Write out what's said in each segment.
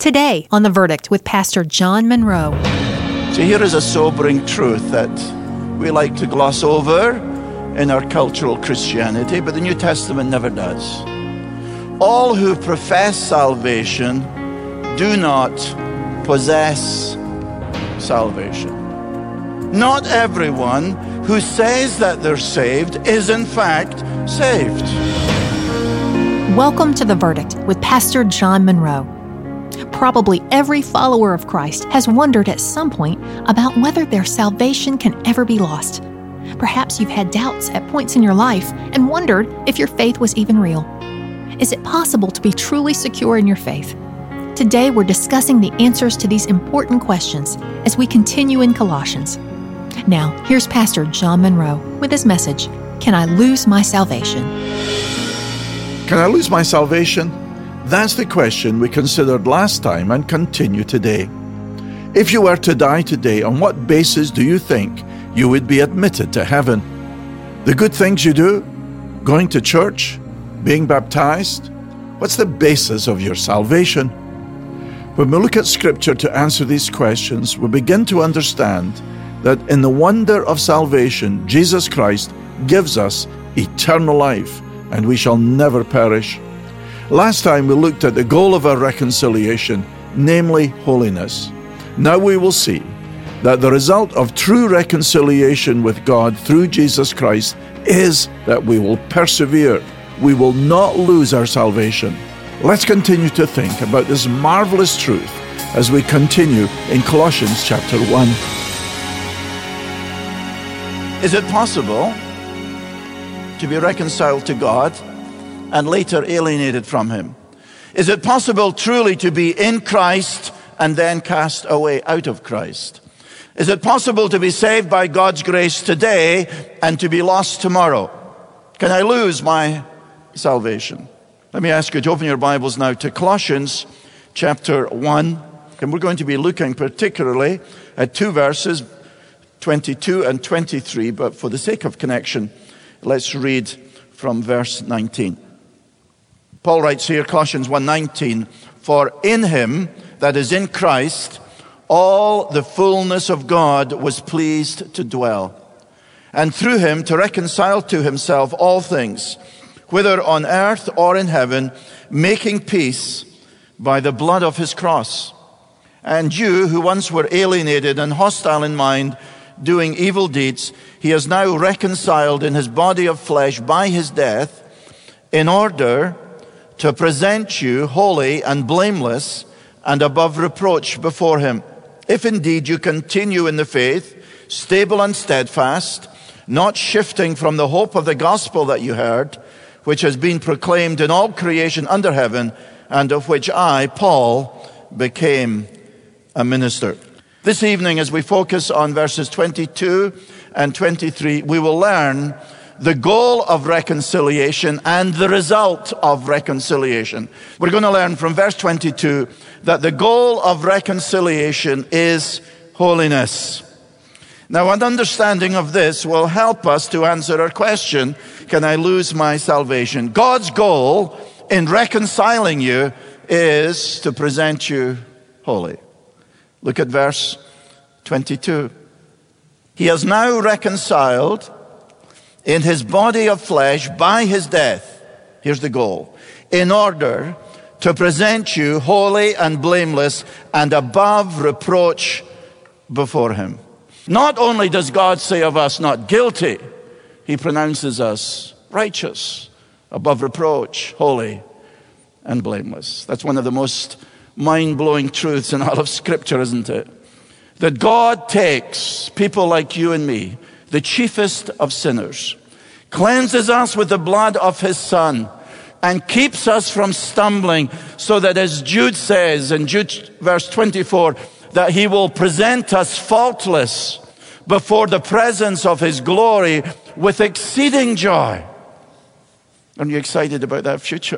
Today on The Verdict with Pastor John Monroe. So here is a sobering truth that we like to gloss over in our cultural Christianity, but the New Testament never does. All who profess salvation do not possess salvation. Not everyone who says that they're saved is in fact saved. Welcome to The Verdict with Pastor John Monroe. Probably every follower of Christ has wondered at some point about whether their salvation can ever be lost. Perhaps you've had doubts at points in your life and wondered if your faith was even real. Is it possible to be truly secure in your faith? Today we're discussing the answers to these important questions as we continue in Colossians. Now, here's Pastor John Monroe with his message, Can I Lose My Salvation? Can I lose my salvation? That's the question we considered last time and continue today. If you were to die today, on what basis do you think you would be admitted to heaven? The good things you do? Going to church? Being baptized? What's the basis of your salvation? When we look at Scripture to answer these questions, we begin to understand that in the wonder of salvation, Jesus Christ gives us eternal life, and we shall never perish. Last time we looked at the goal of our reconciliation, namely holiness. Now we will see that the result of true reconciliation with God through Jesus Christ is that we will persevere. We will not lose our salvation. Let's continue to think about this marvelous truth as we continue in Colossians chapter 1. Is it possible to be reconciled to God and later alienated from Him? Is it possible truly to be in Christ and then cast away out of Christ? Is it possible to be saved by God's grace today and to be lost tomorrow? Can I lose my salvation? Let me ask you to open your Bibles now to Colossians chapter 1. And we're going to be looking particularly at two verses, 22 and 23. But for the sake of connection, let's read from verse 19. Paul writes here, Colossians 1:19, "For in Him," that is in Christ, "all the fullness of God was pleased to dwell, and through Him to reconcile to Himself all things, whether on earth or in heaven, making peace by the blood of His cross. And you, who once were alienated and hostile in mind, doing evil deeds, He has now reconciled in His body of flesh by His death, in order to present you holy and blameless and above reproach before Him. If indeed you continue in the faith, stable and steadfast, not shifting from the hope of the gospel that you heard, which has been proclaimed in all creation under heaven, and of which I, Paul, became a minister." This evening, as we focus on verses 22 and 23, we will learn the goal of reconciliation and the result of reconciliation. We're going to learn from verse 22 that the goal of reconciliation is holiness. Now, an understanding of this will help us to answer our question, can I lose my salvation? God's goal in reconciling you is to present you holy. Look at verse 22. "He has now reconciled in His body of flesh by His death," here's the goal, "in order to present you holy and blameless and above reproach before Him." Not only does God say of us not guilty, He pronounces us righteous, above reproach, holy and blameless. That's one of the most mind-blowing truths in all of Scripture, isn't it? That God takes people like you and me, the chiefest of sinners, cleanses us with the blood of His Son, and keeps us from stumbling, so that, as Jude says in Jude verse 24, that He will present us faultless before the presence of His glory with exceeding joy. Aren't you excited about that future?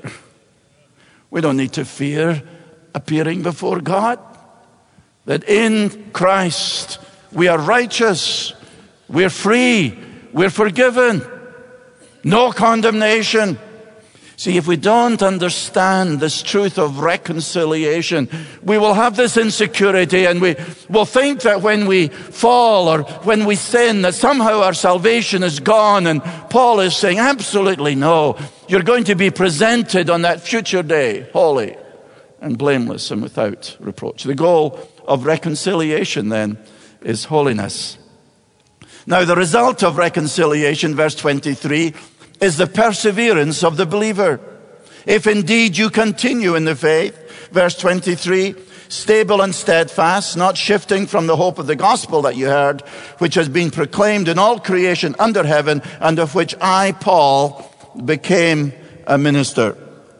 We don't need to fear appearing before God. That in Christ we are righteous, we're free, we're forgiven, no condemnation. See, if we don't understand this truth of reconciliation, we will have this insecurity, and we will think that when we fall or when we sin, that somehow our salvation is gone. And Paul is saying, absolutely no. You're going to be presented on that future day, holy and blameless and without reproach. The goal of reconciliation, then, is holiness. Now, the result of reconciliation, verse 23, is the perseverance of the believer. If indeed you continue in the faith, verse 23, stable and steadfast, not shifting from the hope of the gospel that you heard, which has been proclaimed in all creation under heaven, and of which I, Paul, became a minister.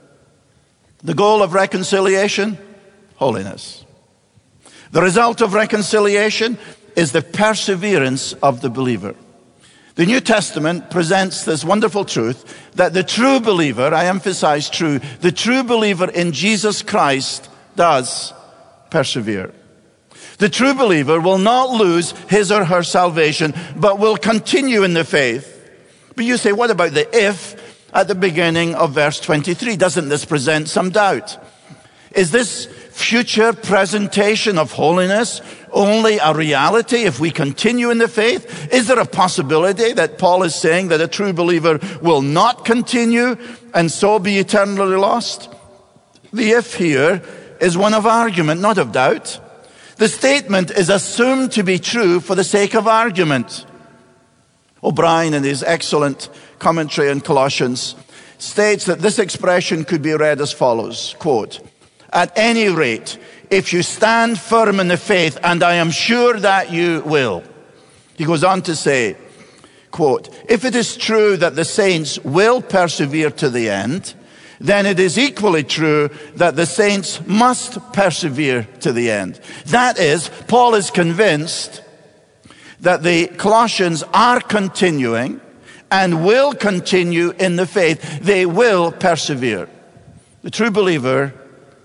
The goal of reconciliation, holiness. The result of reconciliation is the perseverance of the believer. The New Testament presents this wonderful truth that the true believer, I emphasize true, the true believer in Jesus Christ does persevere. The true believer will not lose his or her salvation, but will continue in the faith. But you say, what about the if at the beginning of verse 23? Doesn't this present some doubt? Is this future presentation of holiness only a reality if we continue in the faith? Is there a possibility that Paul is saying that a true believer will not continue and so be eternally lost? The if here is one of argument, not of doubt. The statement is assumed to be true for the sake of argument. O'Brien, in his excellent commentary on Colossians, states that this expression could be read as follows, quote, "At any rate, if you stand firm in the faith, and I am sure that you will." He goes on to say, quote, "If it is true that the saints will persevere to the end, then it is equally true that the saints must persevere to the end." That is, Paul is convinced that the Colossians are continuing and will continue in the faith. They will persevere. The true believer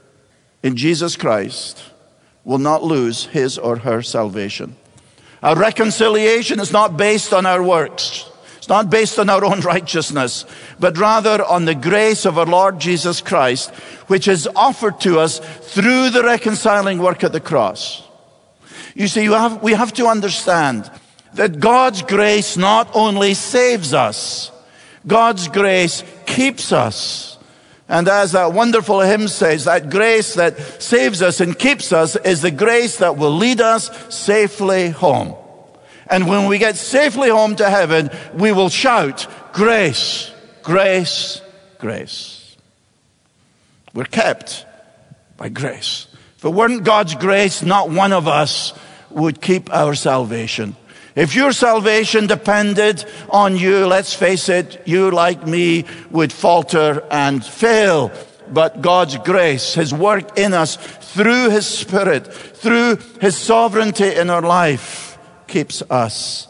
in Jesus Christ will not lose his or her salvation. Our reconciliation is not based on our works. It's not based on our own righteousness, but rather on the grace of our Lord Jesus Christ, which is offered to us through the reconciling work at the cross. You see, we have to understand that God's grace not only saves us, God's grace keeps us. And as that wonderful hymn says, that grace that saves us and keeps us is the grace that will lead us safely home. And when we get safely home to heaven, we will shout, "Grace, grace, grace." We're kept by grace. If it weren't God's grace, not one of us would keep our salvation. If your salvation depended on you, let's face it, you like me would falter and fail. But God's grace, His work in us through His Spirit, through His sovereignty in our life, keeps us.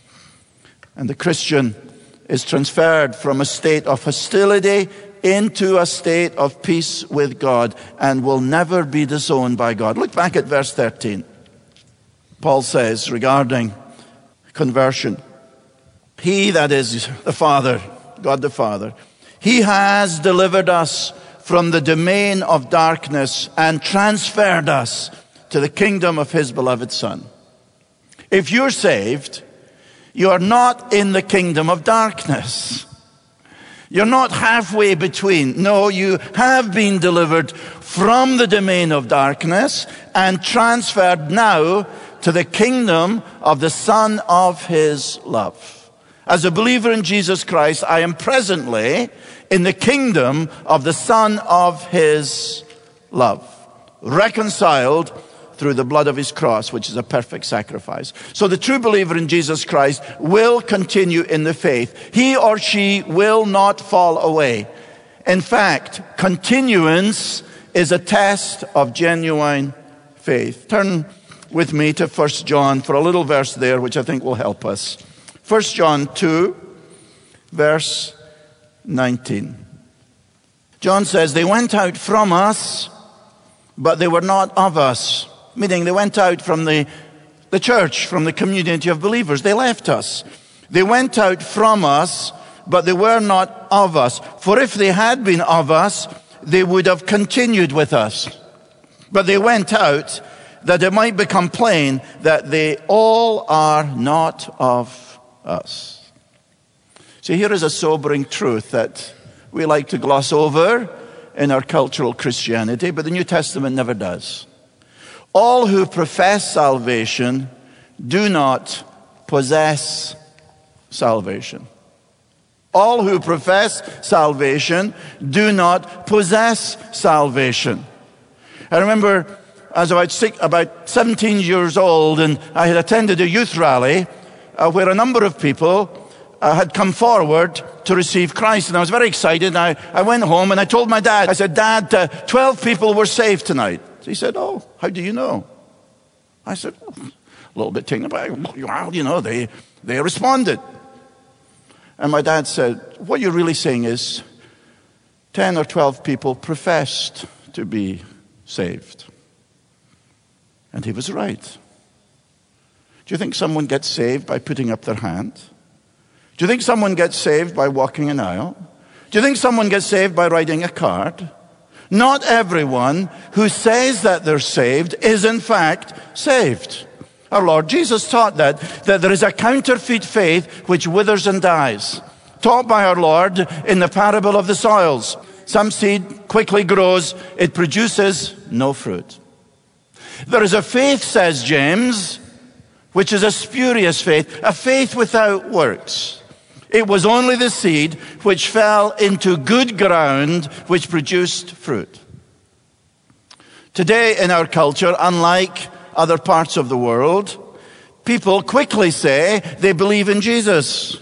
And the Christian is transferred from a state of hostility into a state of peace with God and will never be disowned by God. Look back at verse 13. Paul says regarding conversion, He, that is the Father, God the Father, He has delivered us from the domain of darkness and transferred us to the kingdom of His beloved Son. If you're saved, you are not in the kingdom of darkness. You're not halfway between. No, you have been delivered from the domain of darkness and transferred now to the kingdom of the Son of His love. As a believer in Jesus Christ, I am presently in the kingdom of the Son of His love, reconciled through the blood of His cross, which is a perfect sacrifice. So the true believer in Jesus Christ will continue in the faith. He or she will not fall away. In fact, continuance is a test of genuine faith. Turn with me to 1 John for a little verse there, which I think will help us. 1 John 2, verse 19. John says, "They went out from us, but they were not of us." Meaning they went out from the church, from the community of believers. They left us. They went out from us, but they were not of us. For if they had been of us, they would have continued with us. But they went out, that it might become plain that they all are not of us. See, here is a sobering truth that we like to gloss over in our cultural Christianity, but the New Testament never does. All who profess salvation do not possess salvation. All who profess salvation do not possess salvation. I remember I was about 17 years old, and I had attended a youth rally where a number of people had come forward to receive Christ. And I was very excited. I went home and I told my dad, I said, Dad, 12 people were saved tonight. So he said, oh, how do you know? I said, oh, a little bit taken aback. Well, you know, they responded. And my dad said, what you're really saying is 10 or 12 people professed to be saved. And he was right. Do you think someone gets saved by putting up their hand? Do you think someone gets saved by walking an aisle? Do you think someone gets saved by writing a card? Not everyone who says that they're saved is in fact saved. Our Lord Jesus taught that there is a counterfeit faith which withers and dies. Taught by our Lord in the parable of the soils. Some seed quickly grows, it produces no fruit. There is a faith, says James, which is a spurious faith, a faith without works. It was only the seed which fell into good ground which produced fruit. Today in our culture, unlike other parts of the world, people quickly say they believe in Jesus.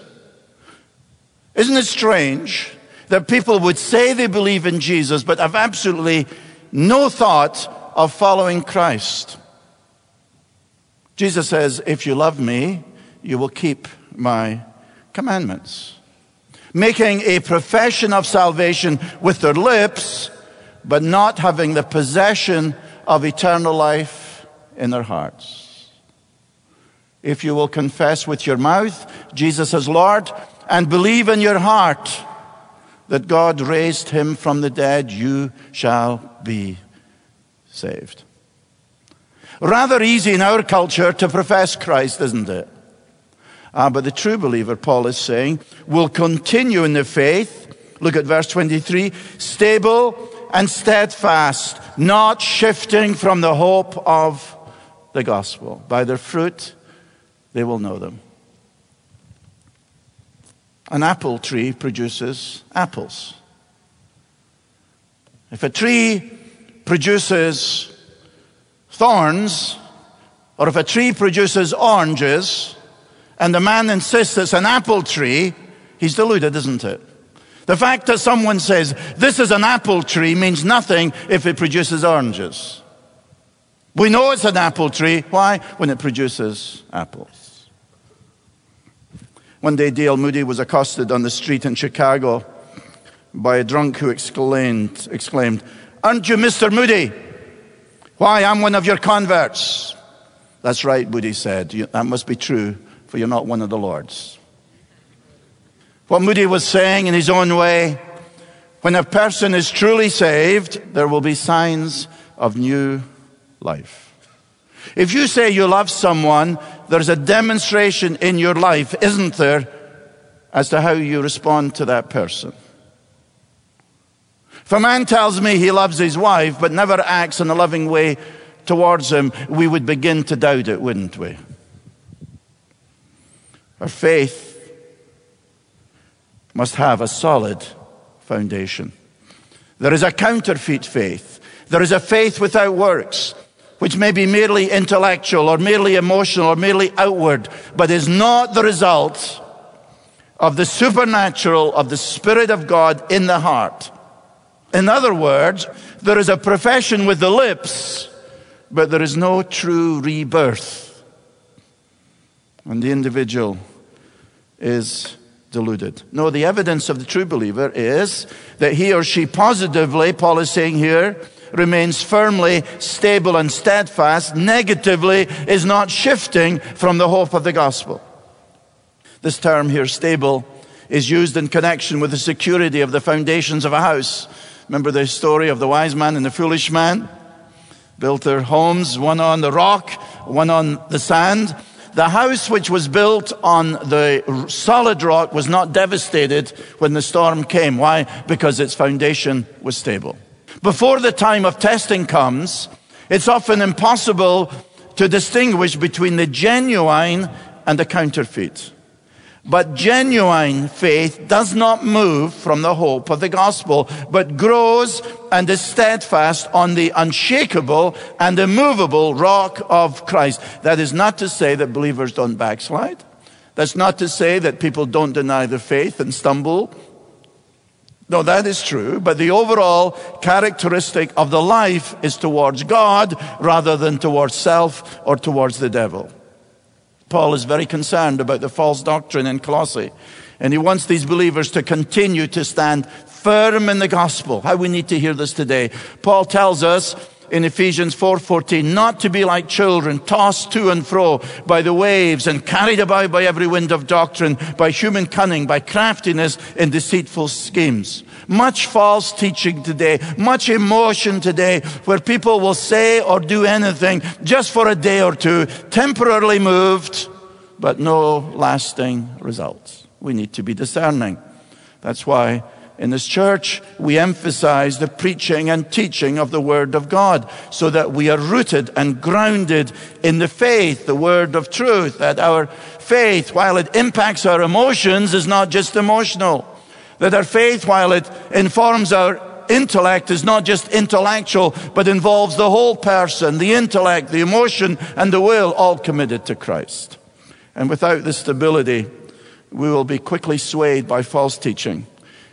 Isn't it strange that people would say they believe in Jesus but have absolutely no thought of following Christ? Jesus says, if you love me, you will keep my commandments. Making a profession of salvation with their lips, but not having the possession of eternal life in their hearts. If you will confess with your mouth Jesus as Lord and believe in your heart that God raised him from the dead, you shall be saved. Rather easy in our culture to profess Christ, isn't it? But the true believer, Paul is saying, will continue in the faith. Look at verse 23. Stable and steadfast, not shifting from the hope of the gospel. By their fruit, they will know them. An apple tree produces apples. If a tree produces thorns, or if a tree produces oranges, and the man insists it's an apple tree, he's deluded, isn't it? The fact that someone says this is an apple tree means nothing if it produces oranges. We know it's an apple tree. Why? When it produces apples. One day D.L. Moody was accosted on the street in Chicago by a drunk who exclaimed, "Aren't you Mr. Moody? Why, I'm one of your converts." "That's right," Moody said. "That must be true, for you're not one of the Lord's." What Moody was saying in his own way, when a person is truly saved, there will be signs of new life. If you say you love someone, there's a demonstration in your life, isn't there, as to how you respond to that person. If a man tells me he loves his wife but never acts in a loving way towards him, we would begin to doubt it, wouldn't we? Our faith must have a solid foundation. There is a counterfeit faith. There is a faith without works, which may be merely intellectual or merely emotional or merely outward, but is not the result of the supernatural of the Spirit of God in the heart. In other words, there is a profession with the lips, but there is no true rebirth. And the individual is deluded. No, the evidence of the true believer is that he or she positively, Paul is saying here, remains firmly stable and steadfast, negatively is not shifting from the hope of the gospel. This term here, stable, is used in connection with the security of the foundations of a house. Remember the story of the wise man and the foolish man? Built their homes, one on the rock, one on the sand. The house which was built on the solid rock was not devastated when the storm came. Why? Because its foundation was stable. Before the time of testing comes, it's often impossible to distinguish between the genuine and the counterfeit. But genuine faith does not move from the hope of the gospel, but grows and is steadfast on the unshakable and immovable rock of Christ. That is not to say that believers don't backslide. That's not to say that people don't deny their faith and stumble. No, that is true, but the overall characteristic of the life is towards God rather than towards self or towards the devil. Paul is very concerned about the false doctrine in Colossae, and he wants these believers to continue to stand firm in the gospel. How we need to hear this today. Paul tells us in Ephesians 4:14, not to be like children, tossed to and fro by the waves and carried about by every wind of doctrine, by human cunning, by craftiness in deceitful schemes. Much false teaching today, much emotion today, where people will say or do anything just for a day or two, temporarily moved, but no lasting results. We need to be discerning. That's why in this church, we emphasize the preaching and teaching of the Word of God so that we are rooted and grounded in the faith, the Word of truth, that our faith, while it impacts our emotions, is not just emotional. That our faith, while it informs our intellect, is not just intellectual, but involves the whole person, the intellect, the emotion, and the will, all committed to Christ. And without this stability, we will be quickly swayed by false teaching,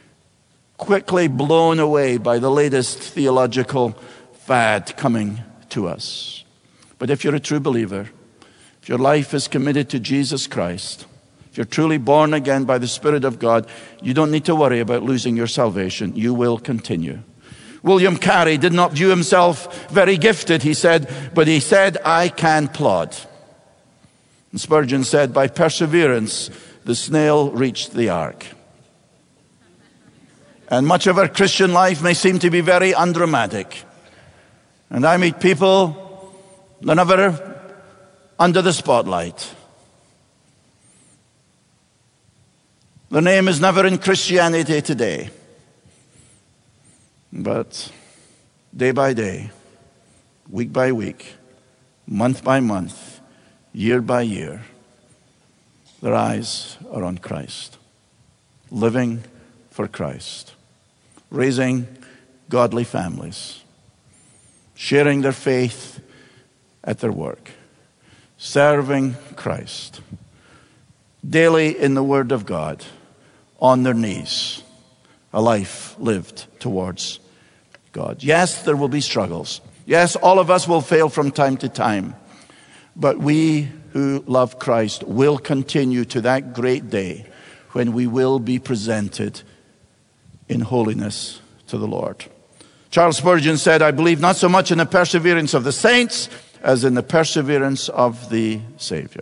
quickly blown away by the latest theological fad coming to us. But if you're a true believer, if your life is committed to Jesus Christ, if you're truly born again by the Spirit of God, you don't need to worry about losing your salvation. You will continue. William Carey did not view himself very gifted, he said, but he said, I can plod. And Spurgeon said, by perseverance, the snail reached the ark. And much of our Christian life may seem to be very undramatic. And I meet people, they're never under the spotlight. Their name is never in Christianity Today. But day by day, week by week, month by month, year by year, their eyes are on Christ, living for Christ, raising godly families, sharing their faith at their work, serving Christ, daily in the Word of God, on their knees, a life lived towards God. Yes, there will be struggles. Yes, all of us will fail from time to time. But we who love Christ will continue to that great day when we will be presented in holiness to the Lord. Charles Spurgeon said, I believe not so much in the perseverance of the saints as in the perseverance of the Savior.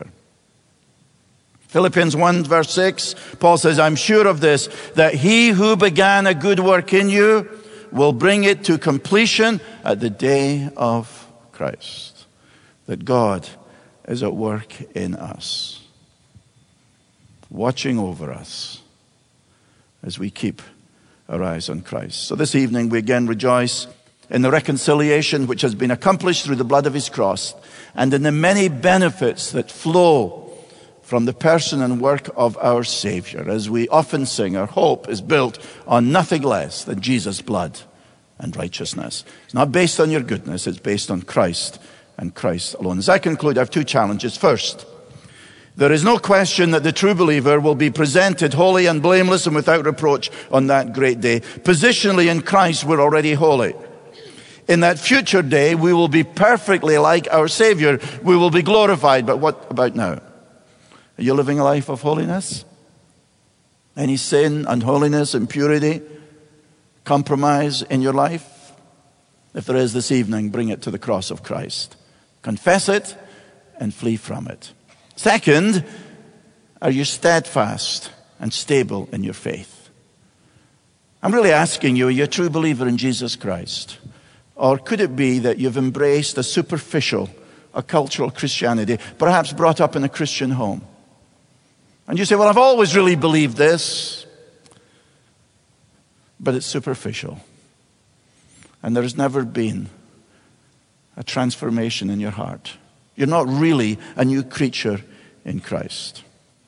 Philippians 1 verse 6, Paul says, I'm sure of this, that he who began a good work in you will bring it to completion at the day of Christ. That God is at work in us, watching over us as we keep our eyes on Christ. So this evening we again rejoice in the reconciliation which has been accomplished through the blood of his cross, and in the many benefits that flow from the person and work of our Savior. As we often sing, our hope is built on nothing less than Jesus' blood and righteousness. It's not based on your goodness, it's based on Christ and Christ alone. As I conclude, I have two challenges. First, there is no question that the true believer will be presented holy and blameless and without reproach on that great day. Positionally in Christ, we're already holy. In that future day, we will be perfectly like our Savior. We will be glorified. But what about now? Are you living a life of holiness? Any sin, unholiness, impurity, compromise in your life? If there is this evening, bring it to the cross of Christ. Confess it and flee from it. Second, are you steadfast and stable in your faith. I'm really asking you, are you a true believer in Jesus Christ? Or could it be that you've embraced a superficial, a cultural Christianity, perhaps brought up in a Christian home? And you say, well, I've always really believed this. But it's superficial. And there has never been a transformation in your heart. You're not really a new creature in Christ.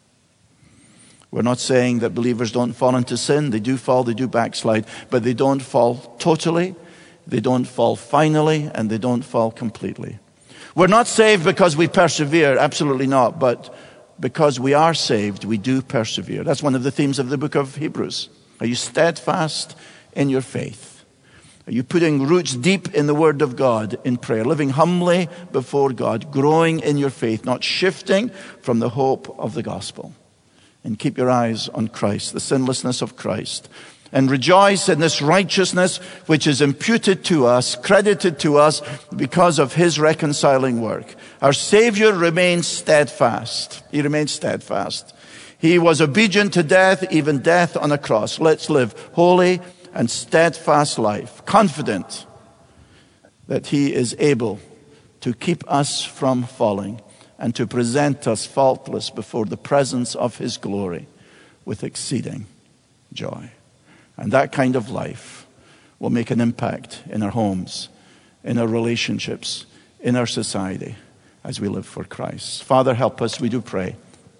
We're not saying that believers don't fall into sin. They do fall, they do backslide, but they don't fall totally, they don't fall finally, and they don't fall completely. We're not saved because we persevere, absolutely not, but because we are saved, we do persevere. That's one of the themes of the book of Hebrews. Are you steadfast in your faith? Are you putting roots deep in the Word of God in prayer, living humbly before God, growing in your faith, not shifting from the hope of the gospel? And keep your eyes on Christ, the sinlessness of Christ. And rejoice in this righteousness which is imputed to us, credited to us because of his reconciling work. Our Savior remains steadfast. He remains steadfast. He was obedient to death, even death on a cross. Let's live holy and steadfast life, confident that he is able to keep us from falling and to present us faultless before the presence of his glory with exceeding joy. And that kind of life will make an impact in our homes, in our relationships, in our society as we live for Christ. Father, help us, we do pray.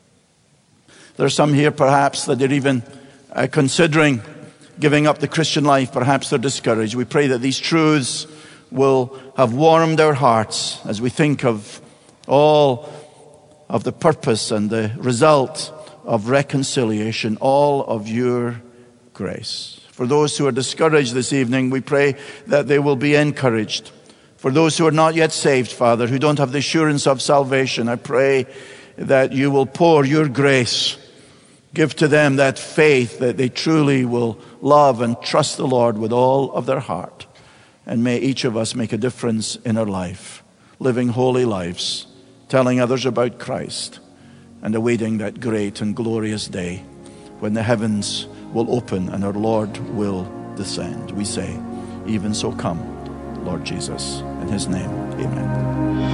There are some here perhaps that are even considering giving up the Christian life. Perhaps they're discouraged. We pray that these truths will have warmed our hearts as we think of all of the purpose and the result of reconciliation, all of your grace. For those who are discouraged this evening, we pray that they will be encouraged. For those who are not yet saved, Father, who don't have the assurance of salvation, I pray that you will pour your grace. Give to them that faith that they truly will love and trust the Lord with all of their heart. And may each of us make a difference in our life, living holy lives, telling others about Christ, and awaiting that great and glorious day when the heavens will open and our Lord will descend. We say, even so come, Lord Jesus. In his name, amen.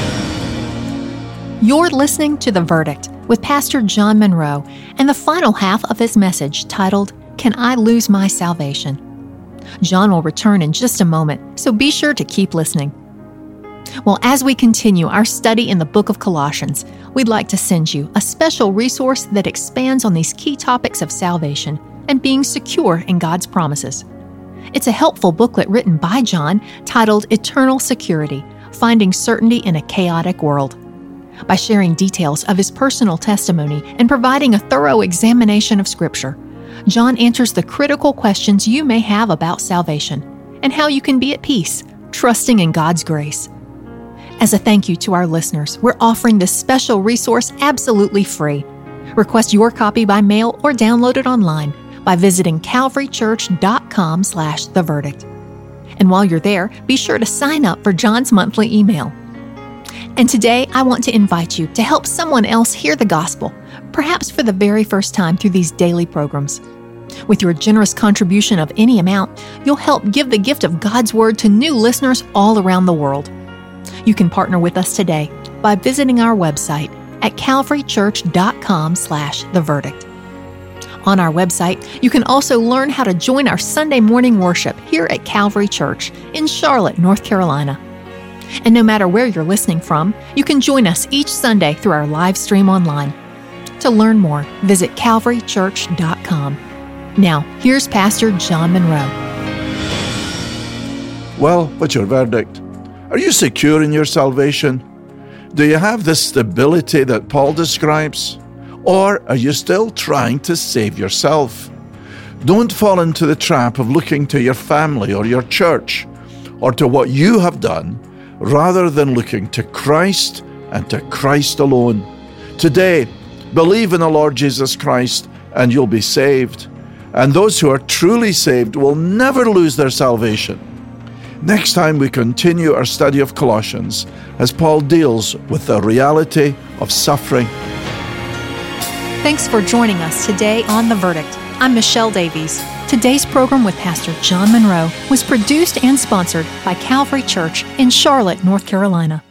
You're listening to The Verdict with Pastor John Monroe and the final half of his message titled, Can I Lose My Salvation? John will return in just a moment, so be sure to keep listening. Well, as we continue our study in the book of Colossians, we'd like to send you a special resource that expands on these key topics of salvation and being secure in God's promises. It's a helpful booklet written by John titled Eternal Security, Finding Certainty in a Chaotic World. By sharing details of his personal testimony and providing a thorough examination of Scripture, John answers the critical questions you may have about salvation and how you can be at peace, trusting in God's grace. As a thank you to our listeners, we're offering this special resource absolutely free. Request your copy by mail or download it online by visiting calvarychurch.com/theverdict. And while you're there, be sure to sign up for John's monthly email. And today, I want to invite you to help someone else hear the gospel, perhaps for the very first time through these daily programs. With your generous contribution of any amount, you'll help give the gift of God's Word to new listeners all around the world. You can partner with us today by visiting our website at calvarychurch.com/theverdict. On our website, you can also learn how to join our Sunday morning worship here at Calvary Church in Charlotte, North Carolina. And no matter where you're listening from, you can join us each Sunday through our live stream online. To learn more, visit calvarychurch.com. Now, here's Pastor John Monroe. Well, what's your verdict? Are you secure in your salvation? Do you have the stability that Paul describes? Or are you still trying to save yourself? Don't fall into the trap of looking to your family or your church or to what you have done rather than looking to Christ and to Christ alone. Today, believe in the Lord Jesus Christ and you'll be saved. And those who are truly saved will never lose their salvation. Next time we continue our study of Colossians as Paul deals with the reality of suffering. Thanks for joining us today on The Verdict. I'm Michelle Davies. Today's program with Pastor John Monroe was produced and sponsored by Calvary Church in Charlotte, North Carolina.